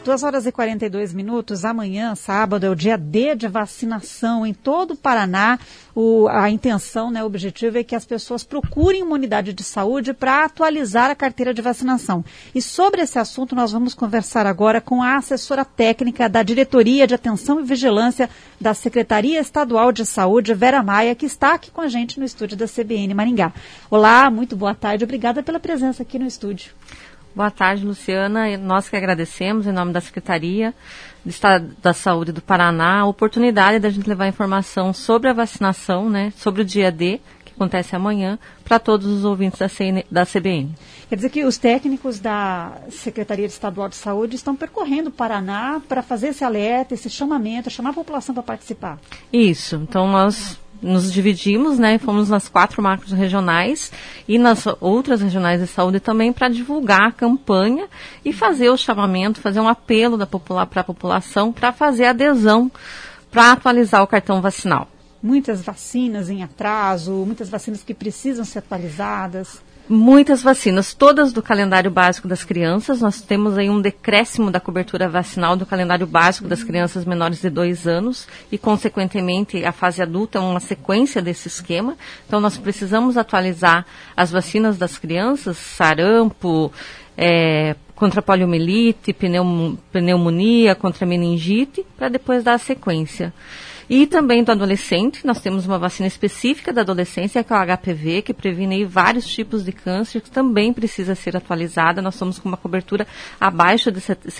2h42, amanhã, sábado, é o dia D de vacinação em todo o Paraná. A intenção, o objetivo é que as pessoas procurem uma unidade de saúde para atualizar a carteira de vacinação. E sobre esse assunto nós vamos conversar agora com a assessora técnica da Diretoria de Atenção e Vigilância da Secretaria Estadual de Saúde, Vera Maia, que está aqui com a gente no estúdio da CBN Maringá. Olá, muito boa tarde, obrigada pela presença aqui no estúdio. Boa tarde, Luciana. Nós que agradecemos, em nome da Secretaria de Estado da Saúde do Paraná, a oportunidade da gente levar informação sobre a vacinação, sobre o dia D, que acontece amanhã, para todos os ouvintes da CBN. Quer dizer que os técnicos da Secretaria Estadual de Saúde estão percorrendo o Paraná para fazer esse alerta, esse chamamento, chamar a população para participar. Isso. Então, nós nos dividimos, fomos nas 4 macros regionais e nas outras regionais de saúde também para divulgar a campanha e fazer o chamamento, fazer um apelo para a população para fazer adesão para atualizar o cartão vacinal. Muitas vacinas em atraso, muitas vacinas que precisam ser atualizadas. Muitas vacinas, todas do calendário básico das crianças. Nós temos aí um decréscimo da cobertura vacinal do calendário básico das crianças menores de 2 anos e, consequentemente, a fase adulta é uma sequência desse esquema. Então, nós precisamos atualizar as vacinas das crianças, sarampo, contra poliomielite, pneumonia, contra meningite, para depois dar a sequência. E também do adolescente, nós temos uma vacina específica da adolescência, que é o HPV, que previne vários tipos de câncer, que também precisa ser atualizada. Nós estamos com uma cobertura abaixo de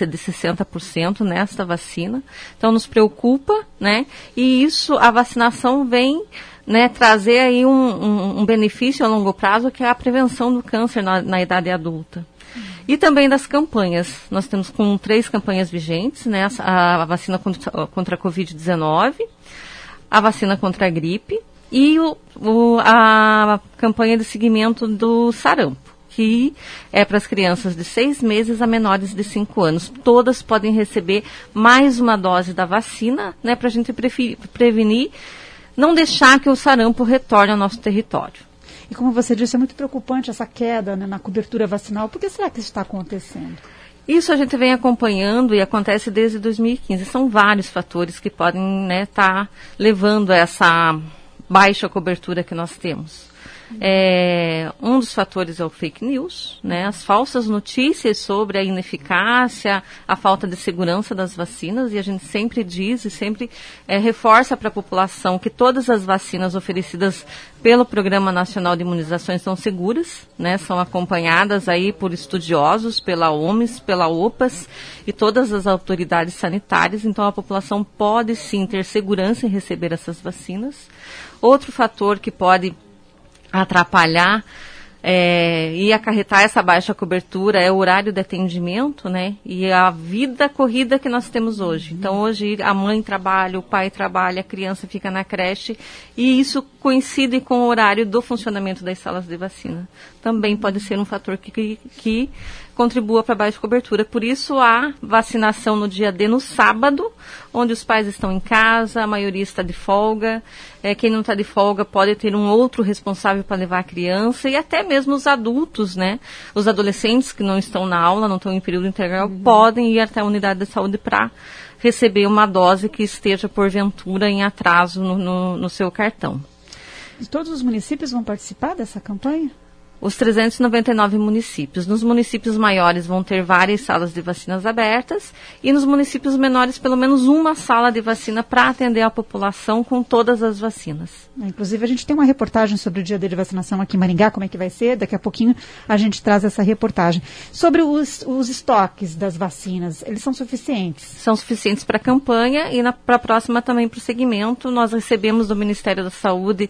60% nesta vacina. Então, nos preocupa, E isso, a vacinação vem trazer aí um benefício a longo prazo, que é a prevenção do câncer na idade adulta. E também das campanhas. Nós temos com 3 campanhas vigentes, a vacina contra a Covid-19, a vacina contra a gripe e a campanha de seguimento do sarampo, que é para as crianças de 6 meses a menores de 5 anos. Todas podem receber mais uma dose da vacina, para a gente prevenir, não deixar que o sarampo retorne ao nosso território. E como você disse, é muito preocupante essa queda na cobertura vacinal. Por que será que isso está acontecendo? Isso a gente vem acompanhando e acontece desde 2015. São vários fatores que podem estar levando a essa baixa cobertura que nós temos. Um dos fatores é o fake news, as falsas notícias sobre a ineficácia, a falta de segurança das vacinas, e a gente sempre diz e sempre reforça para a população que todas as vacinas oferecidas pelo Programa Nacional de Imunizações são seguras, são acompanhadas aí por estudiosos, pela OMS, pela OPAS e todas as autoridades sanitárias. Então a população pode sim ter segurança em receber essas vacinas. Outro fator que pode atrapalhar e acarretar essa baixa cobertura é o horário de atendimento, e a vida corrida que nós temos hoje. Então, hoje a mãe trabalha, o pai trabalha, a criança fica na creche, e isso coincide com o horário do funcionamento das salas de vacina. Também pode ser um fator que contribua para a baixa cobertura. Por isso, a vacinação no dia D, no sábado, onde os pais estão em casa, a maioria está de folga. Quem não está de folga pode ter um outro responsável para levar a criança, e até mesmo os adultos, Os adolescentes que não estão na aula, não estão em período integral, podem ir até a unidade de saúde para receber uma dose que esteja, porventura, em atraso no seu cartão. E todos os municípios vão participar dessa campanha? Os 399 municípios. Nos municípios maiores vão ter várias salas de vacinas abertas, e nos municípios menores pelo menos uma sala de vacina para atender a população com todas as vacinas. Inclusive a gente tem uma reportagem sobre o dia D de vacinação aqui em Maringá, como é que vai ser, daqui a pouquinho a gente traz essa reportagem. Sobre os estoques das vacinas, eles são suficientes? São suficientes para a campanha e para a próxima também para o segmento. Nós recebemos do Ministério da Saúde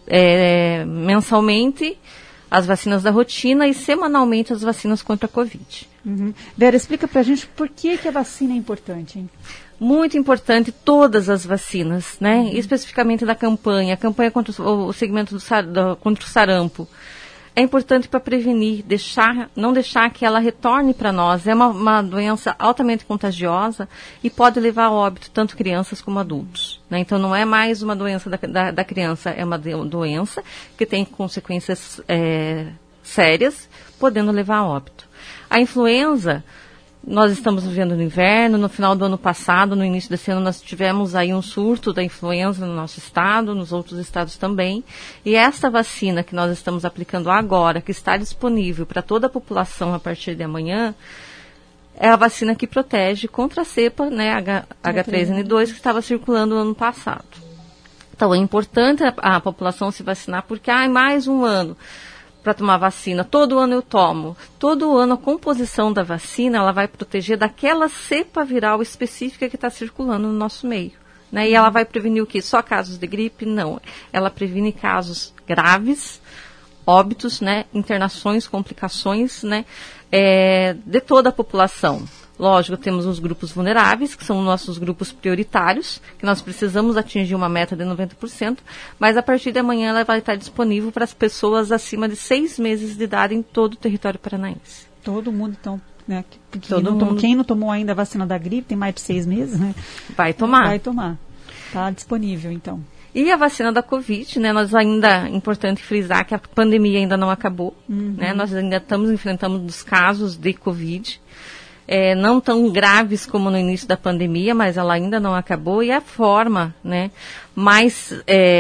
mensalmente as vacinas da rotina e semanalmente as vacinas contra a Covid. Vera, explica pra gente por que a vacina é importante, hein? Muito importante todas as vacinas, Especificamente da campanha. A campanha contra o segmento contra o sarampo. É importante para prevenir, não deixar que ela retorne para nós. É uma doença altamente contagiosa e pode levar a óbito tanto crianças como adultos. Então não é mais uma doença da criança, é uma doença que tem consequências sérias, podendo levar a óbito. A influenza nós estamos vivendo no inverno. No final do ano passado, no início desse ano, nós tivemos aí um surto da influenza no nosso estado, nos outros estados também. E esta vacina que nós estamos aplicando agora, que está disponível para toda a população a partir de amanhã, é a vacina que protege contra a cepa, né, H3N2, que estava circulando no ano passado. Então, é importante a população se vacinar, porque mais um ano para tomar vacina. Todo ano eu tomo. Todo ano a composição da vacina, ela vai proteger daquela cepa viral específica que está circulando no nosso meio. Né? E ela vai prevenir o quê? Só casos de gripe? Não. Ela previne casos graves, óbitos, né? Internações, complicações, né? De toda a população. Lógico, temos os grupos vulneráveis, que são nossos grupos prioritários, que nós precisamos atingir uma meta de 90%, mas a partir de amanhã ela vai estar disponível para as pessoas acima de 6 meses de idade em todo o território paranaense. Todo mundo, então, né? Quem não tomou ainda a vacina da gripe, tem mais de 6 meses, né? Vai tomar. Vai tomar. Está disponível, então. E a vacina da Covid, né? Nós ainda, é importante frisar que a pandemia ainda não acabou, né? Nós ainda estamos enfrentando os casos de Covid, não tão graves como no início da pandemia, mas ela ainda não acabou, e a forma, né, mais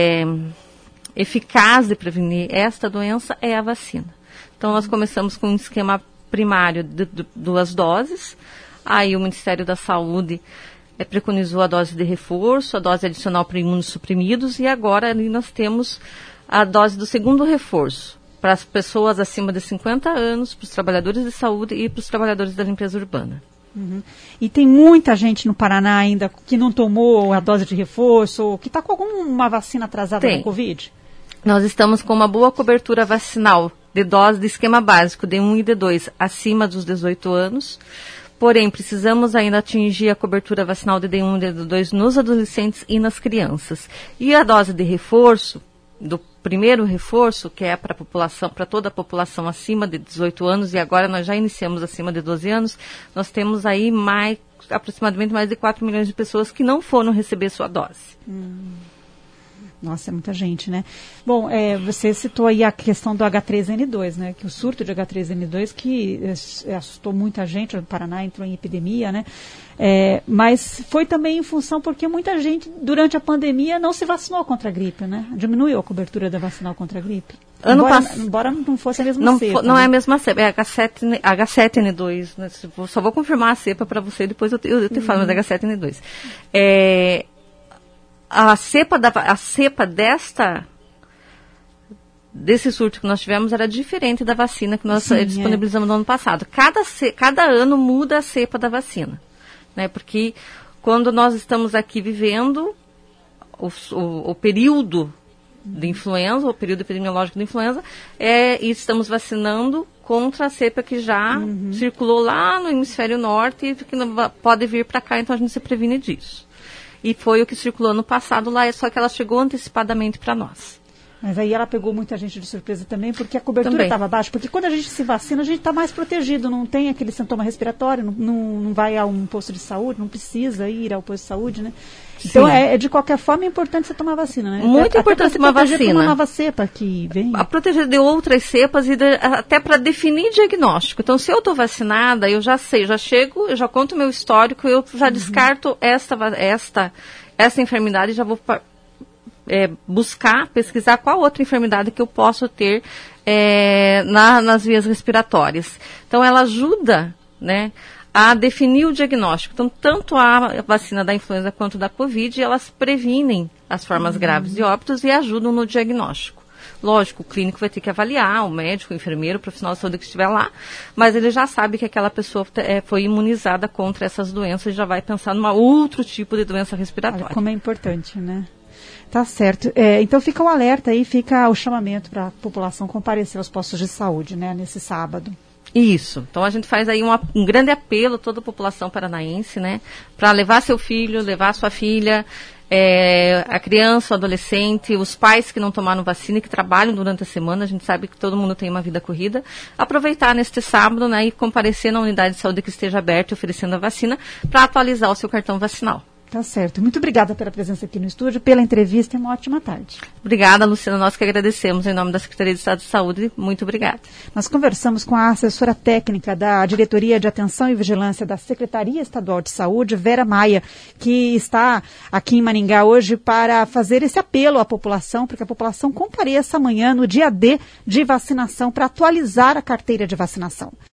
eficaz de prevenir esta doença é a vacina. Então, nós começamos com um esquema primário de 2 doses, aí o Ministério da Saúde preconizou a dose de reforço, a dose adicional para imunossuprimidos, e agora ali nós temos a dose do segundo reforço, para as pessoas acima de 50 anos, para os trabalhadores de saúde e para os trabalhadores da limpeza urbana. E tem muita gente no Paraná ainda que não tomou a dose de reforço, ou que está com alguma vacina atrasada da Covid? Nós estamos com uma boa cobertura vacinal de dose de esquema básico D1 e D2 acima dos 18 anos. Porém, precisamos ainda atingir a cobertura vacinal de D1 e D2 nos adolescentes e nas crianças. E a dose de reforço, do primeiro reforço, que é para a população, para toda a população acima de 18 anos, e agora nós já iniciamos acima de 12 anos, nós temos aí aproximadamente mais de 4 milhões de pessoas que não foram receber sua dose. Nossa, é muita gente, né? Bom, você citou aí a questão do H3N2, né? Que o surto de H3N2 que assustou muita gente, o Paraná entrou em epidemia, né? Mas foi também em função porque muita gente, durante a pandemia, não se vacinou contra a gripe, né? Diminuiu a cobertura da vacinal contra a gripe. Embora não fosse a mesma cepa. Não é a mesma cepa, é H7N2. Né? Só vou confirmar a cepa para você, depois eu te falo, mas é H7N2. A cepa desse surto que nós tivemos era diferente da vacina que nós disponibilizamos no ano passado. Cada ano muda a cepa da vacina, né? Porque quando nós estamos aqui vivendo o período de influenza, o período epidemiológico de influenza, e estamos vacinando contra a cepa que já circulou lá no hemisfério norte e que pode vir para cá, então a gente se previne disso. E foi o que circulou no passado lá, só que ela chegou antecipadamente para nós. Mas aí ela pegou muita gente de surpresa também, porque a cobertura estava baixa. Porque quando a gente se vacina, a gente está mais protegido, não tem aquele sintoma respiratório, não vai a um posto de saúde, não precisa ir ao posto de saúde, né? Então, de qualquer forma, é importante você tomar vacina, né? Muito importante tomar vacina. Uma nova cepa que vem. A proteger de outras cepas e até para definir diagnóstico. Então, se eu estou vacinada, eu já sei, já chego, eu já conto o meu histórico, eu já descarto esta enfermidade e já vou pesquisar qual outra enfermidade que eu posso ter nas vias respiratórias. Então, ela ajuda, né, a definir o diagnóstico. Então, tanto a vacina da influenza quanto da Covid, elas previnem as formas graves de óbitos e ajudam no diagnóstico. Lógico, o clínico vai ter que avaliar, o médico, o enfermeiro, o profissional de saúde que estiver lá, mas ele já sabe que aquela pessoa foi imunizada contra essas doenças e já vai pensar num outro tipo de doença respiratória. Olha como é importante, né? Tá certo. Então fica o alerta aí, fica o chamamento para a população comparecer aos postos de saúde, né, nesse sábado. Isso. Então a gente faz aí um grande apelo a toda a população paranaense, né, para levar seu filho, levar sua filha, a criança, o adolescente, os pais que não tomaram vacina e que trabalham durante a semana, a gente sabe que todo mundo tem uma vida corrida, aproveitar neste sábado, né, e comparecer na unidade de saúde que esteja aberta e oferecendo a vacina para atualizar o seu cartão vacinal. Tá certo. Muito obrigada pela presença aqui no estúdio, pela entrevista e uma ótima tarde. Obrigada, Luciana. Nós que agradecemos em nome da Secretaria de Estado de Saúde. Muito obrigada. Nós conversamos com a assessora técnica da Diretoria de Atenção e Vigilância da Secretaria Estadual de Saúde, Vera Maia, que está aqui em Maringá hoje para fazer esse apelo à população, para que a população compareça amanhã no dia D de vacinação para atualizar a carteira de vacinação.